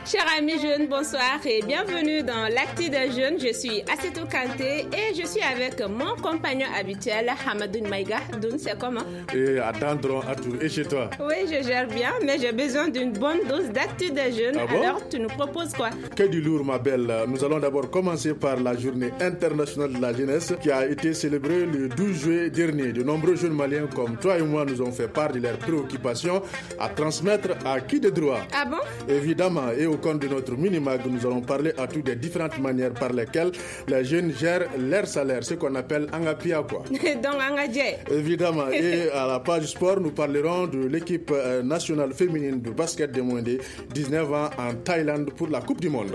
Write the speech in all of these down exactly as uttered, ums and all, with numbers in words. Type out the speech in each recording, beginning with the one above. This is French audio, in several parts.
Chers amis jeunes, bonsoir et bienvenue dans l'Actu des jeunes. Je suis Assetou Kanté et je suis avec mon compagnon habituel, Hamadoun Maïga. Doun, c'est comment? Et attendre à tout. Et chez toi? Oui, je gère bien, mais j'ai besoin d'une bonne dose d'Actu des jeunes. Ah bon? Alors, tu nous proposes quoi? Que du lourd, ma belle. Nous allons d'abord commencer par la journée internationale de la jeunesse qui a été célébrée le douze juillet dernier. De nombreux jeunes maliens comme toi et moi nous ont fait part de leurs préoccupations à transmettre à qui de droit. Ah bon? Évidemment, et au cours de notre mini-mag, nous allons parler à toutes des différentes manières par lesquelles les jeunes gèrent leur salaire, ce qu'on appelle Angapia quoi. Donc Angadje. Évidemment, et à la page sport, nous parlerons de l'équipe nationale féminine de basket des moins de dix-neuf ans en Thaïlande pour la Coupe du Monde.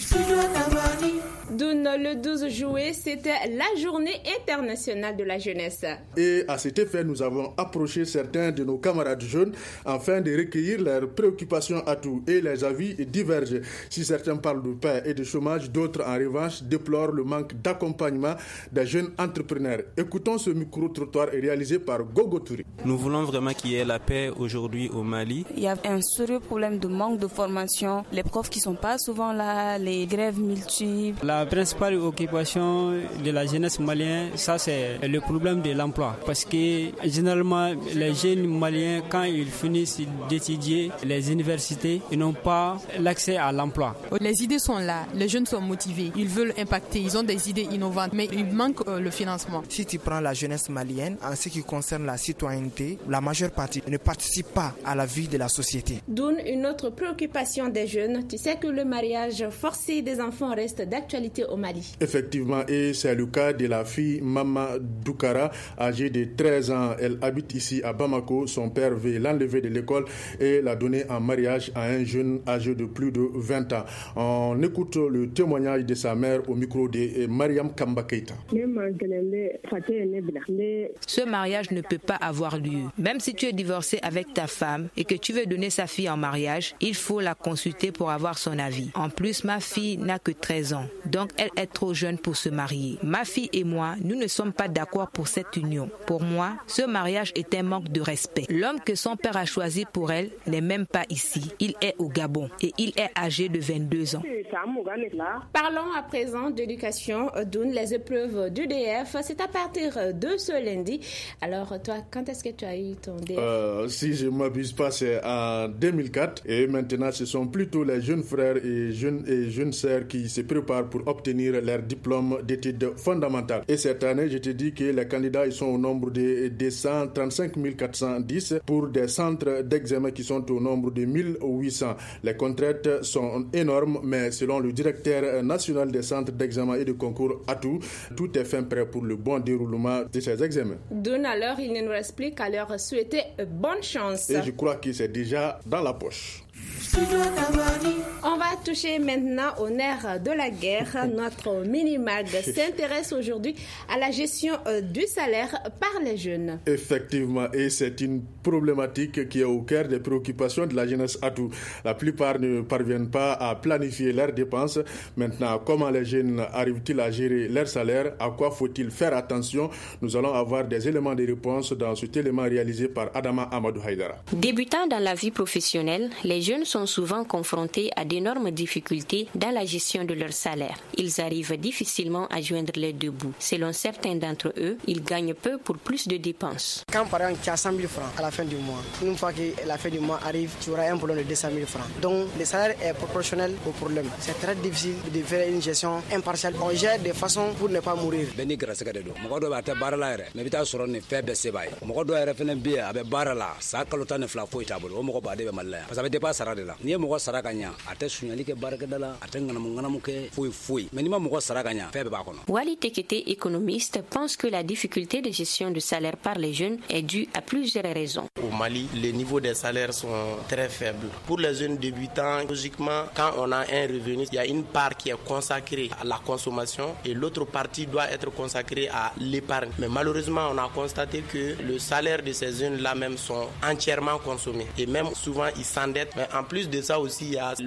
Doun, le douze juillet, c'était la journée internationale de la jeunesse. Et à cet effet, nous avons approché certains de nos camarades jeunes afin de recueillir leurs préoccupations à tout et les avis divergent. Si certains parlent de paix et de chômage, d'autres en revanche déplorent le manque d'accompagnement des jeunes entrepreneurs. Écoutons ce micro-trottoir réalisé par Gogo Touré. Nous voulons vraiment qu'il y ait la paix aujourd'hui au Mali. Il y a un sérieux problème de manque de formation. Les profs qui ne sont pas souvent là, les grèves multiples. La principale occupation de la jeunesse malienne, ça c'est le problème de l'emploi. Parce que généralement, les jeunes maliens, quand ils finissent d'étudier les universités, ils n'ont pas l'accès à l'emploi. Les idées sont là, les jeunes sont motivés, ils veulent impacter, ils ont des idées innovantes, mais il manque euh, le financement. Si tu prends la jeunesse malienne, en ce qui concerne la citoyenneté, la majeure partie ne participe pas à la vie de la société. D'où une autre préoccupation des jeunes. Tu sais que le mariage forcé des enfants reste d'actualité au Mali. Effectivement, et c'est le cas de la fille Mama Doukara, âgée de treize ans. Elle habite ici à Bamako. Son père veut l'enlever de l'école et la donner en mariage à un jeune âgé de plus de vingt ans. On écoute le témoignage de sa mère au micro de Mariam Kamba Keita. Ce mariage ne peut pas avoir lieu. Même si tu es divorcé avec ta femme et que tu veux donner sa fille en mariage, il faut la consulter pour avoir son avis. En plus, ma fille n'a que treize ans, donc elle est trop jeune pour se marier. Ma fille et moi, nous ne sommes pas d'accord pour cette union. Pour moi, ce mariage est un manque de respect. L'homme que son père a choisi pour elle n'est même pas ici. Il est au Gabon et il est âgé de vingt-deux ans. Parlons à présent d'éducation. Doun, les épreuves du D F, c'est à partir de ce lundi. Alors toi, quand est-ce que tu as eu ton D F? euh, Si je ne m'abuse pas, c'est en deux mille quatre. Et maintenant, ce sont plutôt les jeunes frères et jeunes, et jeunes sœurs qui se préparent pour obtenir leur diplôme d'études fondamentales. Et cette année, je te dis que les candidats ils sont au nombre de, de cent trente-cinq mille quatre cent dix pour des centres d'examen qui sont au nombre de mille huit cents. Les contraintes sont énormes, mais selon le directeur national des centres d'examen et de concours Atou, tout est fin prêt pour le bon déroulement de ces examens. D'une alors, il ne nous reste plus qu'à leur souhaiter bonne chance. Et je crois que c'est déjà dans la poche. On va toucher maintenant au nerf de la guerre. Notre mini-mag s'intéresse aujourd'hui à la gestion du salaire par les jeunes. Effectivement, et c'est une problématique qui est au cœur des préoccupations de la jeunesse à tout. La plupart ne parviennent pas à planifier leurs dépenses. Maintenant, comment les jeunes arrivent-ils à gérer leur salaire? À quoi faut-il faire attention? Nous allons avoir des éléments de réponse dans cet élément réalisé par Adama Amadou Haïdara. Débutant dans la vie professionnelle, les jeunes sont souvent confrontés à d'énormes difficultés dans la gestion de leur salaire. Ils arrivent difficilement à joindre les deux bouts. Selon certains d'entre eux, ils gagnent peu pour plus de dépenses. Quand par exemple tu as cent mille francs à la fin du mois, une fois que la fin du mois arrive, tu auras un problème de deux cent mille francs. Donc le salaire est proportionnel au problème. C'est très difficile de faire une gestion impartiale. On gère de façon pour ne pas mourir. Ni ye mɔgɔ sara ka ɲa a tɛ suɲɛli kɛ baarakɛda la a tɛ ŋanamu-ŋanamu kɛ foyi foyi mais ni ma mɔgɔ sara ka ɲa fɛn bɛɛ b'a kɔnɔ. Wali Tekete, économiste, pense que la difficulté de gestion du salaire par les jeunes est due à plusieurs raisons. Au Mali, les niveaux des salaires sont très faibles. Pour les jeunes débutants, logiquement, quand on a un revenu, il y a une part qui est consacrée à la consommation et l'autre partie doit être consacrée à l'épargne. Mais malheureusement, on a constaté que le salaire de ces jeunes-là même sont entièrement consommés et même souvent ils s'endettent. Mais en plus de ça aussi, il y a l'ostat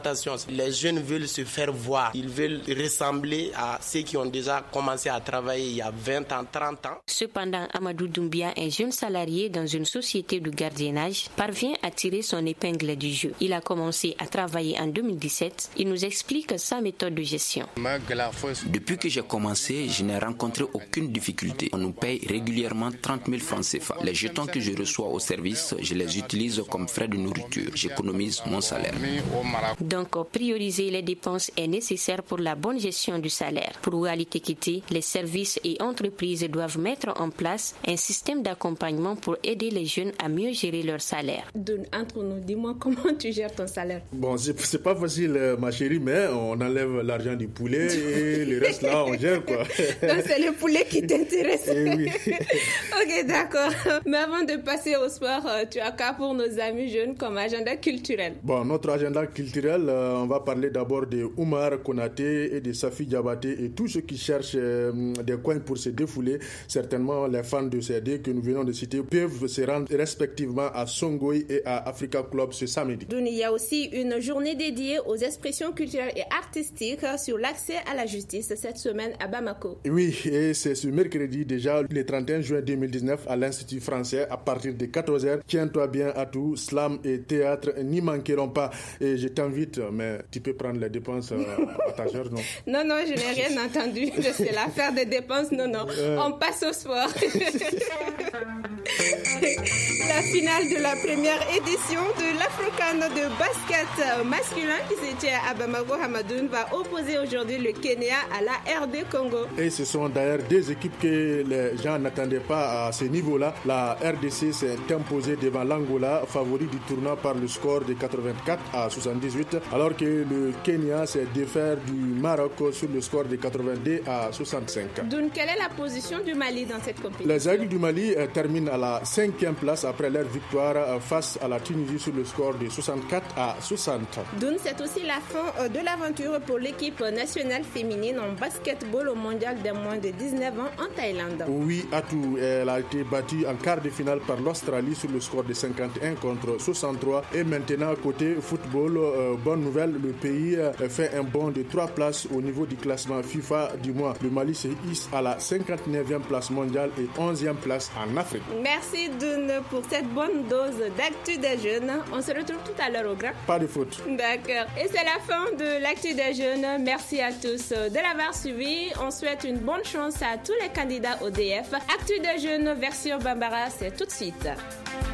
l'exaltation. Les jeunes veulent se faire voir. Ils veulent ressembler à ceux qui ont déjà commencé à travailler il y a vingt ans, trente ans. Cependant, Amadou Doumbia, un jeune salarié dans une société de gardiennage, parvient à tirer son épingle du jeu. Il a commencé à travailler en deux mille dix-sept. Il nous explique sa méthode de gestion. Depuis que j'ai commencé, je n'ai rencontré aucune difficulté. On nous paye régulièrement trente mille francs C F A. Les jetons que je reçois au service, je les utilise comme frais de nourriture. J'économise mon salaire. Donc, prioriser les dépenses est nécessaire pour la bonne gestion du salaire. Pour Ouali Tekiti, les services et entreprises doivent mettre en place un système d'accompagnement pour aider les jeunes à mieux gérer leur salaire. Donne entre nous, dis-moi comment tu gères ton salaire. Bon, c'est, c'est pas facile, ma chérie, mais on enlève l'argent du poulet et le reste là, on gère quoi. Donc c'est le poulet qui t'intéresse. Eh oui. Ok, d'accord. Mais avant de passer au sport, tu as qu'à pour nos amis jeunes comme agenda culturel. Bon, notre agenda culturel, euh, on va parler d'abord de Oumar Konaté et de Safi Diabaté et tous ceux qui cherchent euh, des coins pour se défouler. Certainement, les fans de C D que nous venons de citer peuvent se rendre respectivement à Songoï et à Africa Club ce samedi. Donc, il y a aussi une journée dédiée aux expressions culturelles et artistiques sur l'accès à la justice cette semaine à Bamako. Oui, et c'est ce mercredi déjà, le trente et un juin deux mille dix-neuf, à l'Institut français, à partir de quatorze heures. Tiens-toi bien à tout, slam et théâtre n'y manqueront pas. Et je t'invite, mais tu peux prendre les dépenses à ta charge, non? Non, non, je n'ai rien entendu de cela. Faire des dépenses, non, non. Euh... On passe au sport. La finale de la première édition de l'Afrocan de basket masculin qui se tient à Bamako Hamadoun va opposer aujourd'hui le Kenya à la R D Congo. Et ce sont d'ailleurs deux équipes que les gens n'attendaient pas à ce niveau-là. La R D C s'est imposée devant l'Angola, favori du tournoi par le score de quatre-vingt-quatre à soixante-dix-huit, alors que le Kenya s'est défait du Maroc sur le score de quatre-vingt-deux à soixante-cinq. Donc, quelle est la position du Mali dans cette compétition? Les Aigles du Mali euh, terminent à la cinquième place après leur victoire euh, face à la Tunisie sur le score de soixante-quatre à soixante. Donc, c'est aussi la fin euh, de l'aventure pour l'équipe nationale féminine en basketball au mondial des moins de dix-neuf ans en Thaïlande. Oui, Atou, elle a été battue en quart de finale par l'Australie sur le score de cinquante et un contre soixante-trois. Et maintenant, côté football, euh, bonne nouvelle, le pays euh, fait un bond de trois places au niveau du classement FIFA du mois. Le Mali se hisse à la cinquante-neuvième place mondiale et onzième place en Afrique. Merci Doun pour cette bonne dose d'actu des jeunes. On se retrouve tout à l'heure au grand. Pas de faute. D'accord. Et c'est la fin de l'actu des jeunes. Merci à tous de l'avoir suivi. On souhaite une bonne chance à tous les candidats au D F. Actu des jeunes version Bambara, c'est tout de suite.